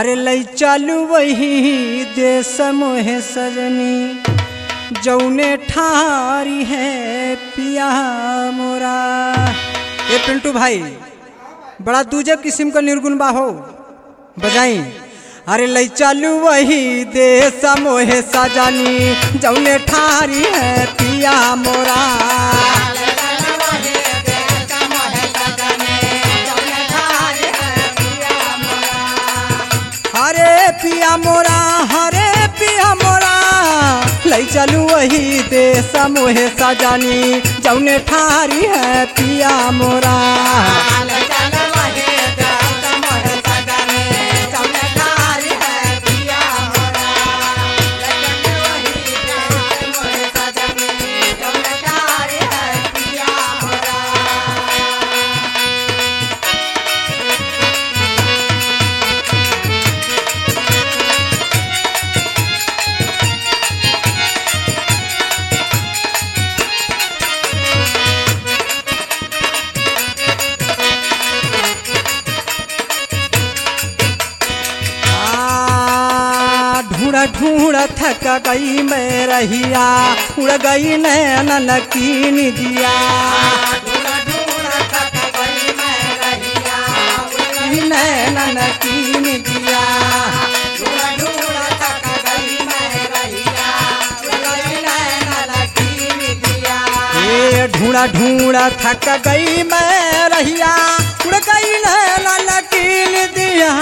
अरे लई चालू वही देश मोहे सजनी जौने ठारी है पिया मोरा। ये पिंटू भाई बड़ा दूजे किस्म का निर्गुण बा हो बजाई। अरे लई चालू वही देश मोहे सजनी जौने ठारी है पिया मोरा। हरे पिया मोरा हरे पिया मोरा लई चलू वही देश मोहे सजनी जौने ठारी है पिया मोरा। ढूंढ थक गई मैं रहिया उड़ गई नैन की निदिया। नैन की निदिया ये ढूंढा ढूंढा थक गई मैं रहिया उड़ गई नैन की निदिया।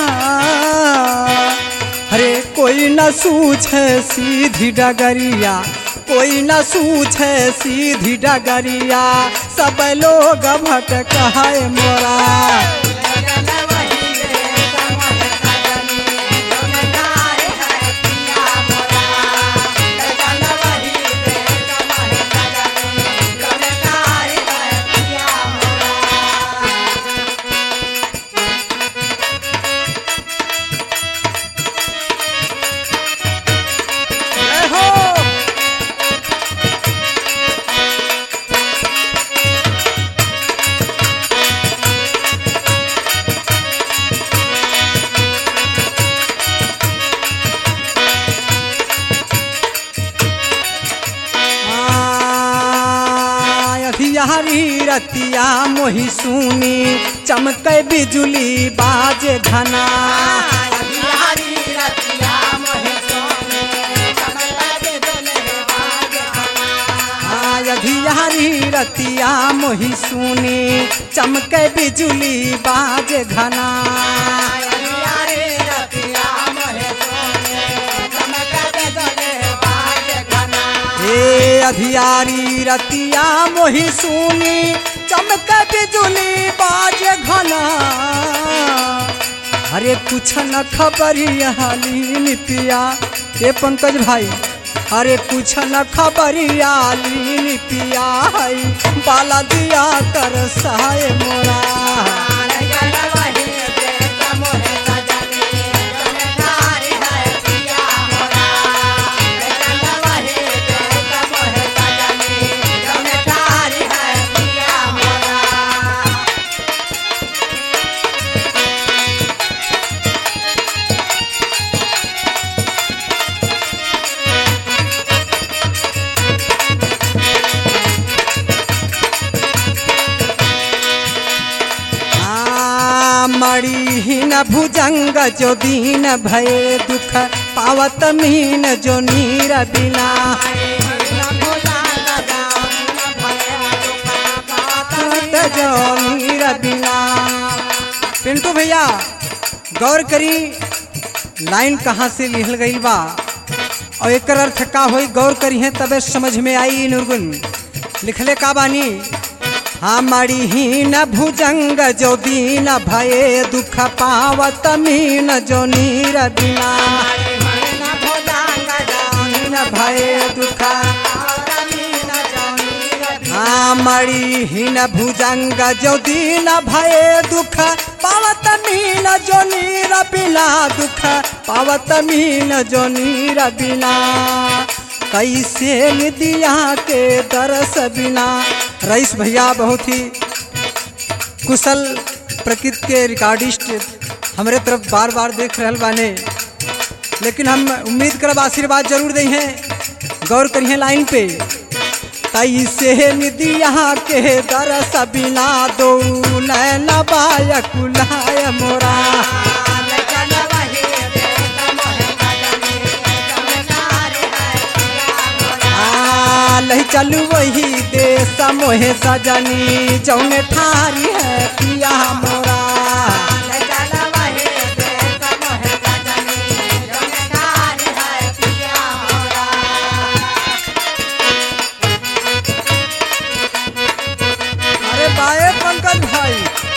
अरे कोई न सूझे सीधी डगरिया कोई न सूझे सीधी डगरिया सब लोग भटक है मोरा। हरी रतिया मोही सुनी चमके बिजुली बाजे घना। हरी रतिया मोही सुनी चमके बिजुली बाजे घना। अधियारी रतिया मोही सुनी चमक बिजुली बाज घना। अरे कुछ न खबरिया लीन पिया ये पंकज भाई अरे कुछ न खबरिया लीन पिया बाला दिया कर सहाय मोरा। मड़ी ही न भुजंग जो दीन भय दुख पावत मीन जो नीर बिना। जो नीर बिना पिंटू भैया गौर करी लाइन कहाँ से लिखल गई बा और एक अर्थ का होई गौर करी है तबे समझ में आई निर्गुण लिखले का बानी। हमारी ही न भुजंग जो दीन भये दुख पावत मीन जो नीर बिना। भये दुख हमारी ही न भुजंग जो दीन भये दुख पावत मीन जो नीर बिना। दुख पावत मीन जो नीर बिना कैसे दिया के दरस बिना। रईस भैया बहुत ही कुशल प्रकृति के रिकॉर्डिस्ट हमरे तरफ बार बार देख रहल बाने, लेकिन हम उम्मीद करब आशीर्वाद जरूर दई हैं। गौर करिए लाइन पे। तई से निदिया के दरस बिना दो नैना बाय कुलाय मोरा। लही चलू वही देश मोहे सजनी जौने ठारी है पिया मोरा। अरे बाए पंकज भाई,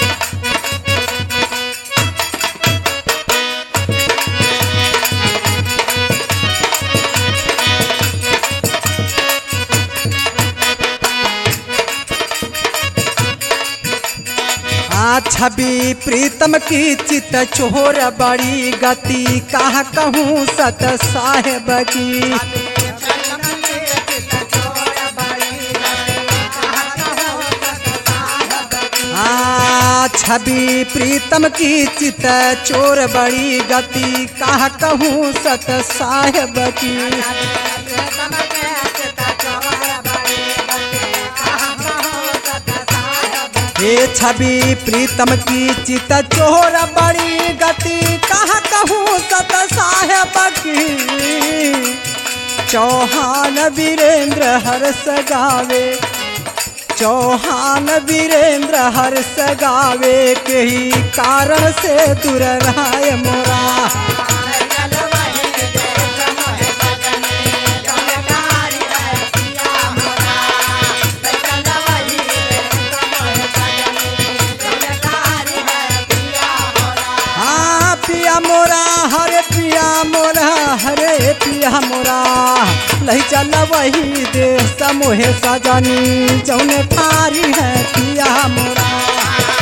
छवि प्रीतम की चित चोर बड़ी गति कहा कहूँ सत साहेब की। छवि प्रीतम की चित चोर बड़ी गति कहा कहूँ सत साहेब की। ये छवि प्रीतम की चित चोर बड़ी गति कहा कहूँ सत साहेब की। चौहान वीरेंद्र हर्ष गावे, चौहान वीरेंद्र हर्ष गावे के ही कारण से दूर रहा मोरा। पिया मोरा हरे पिया मोरा हरे पिया मोरा। लही चल वही देश मोहे सजनी जौने ठारी है पिया मोरा।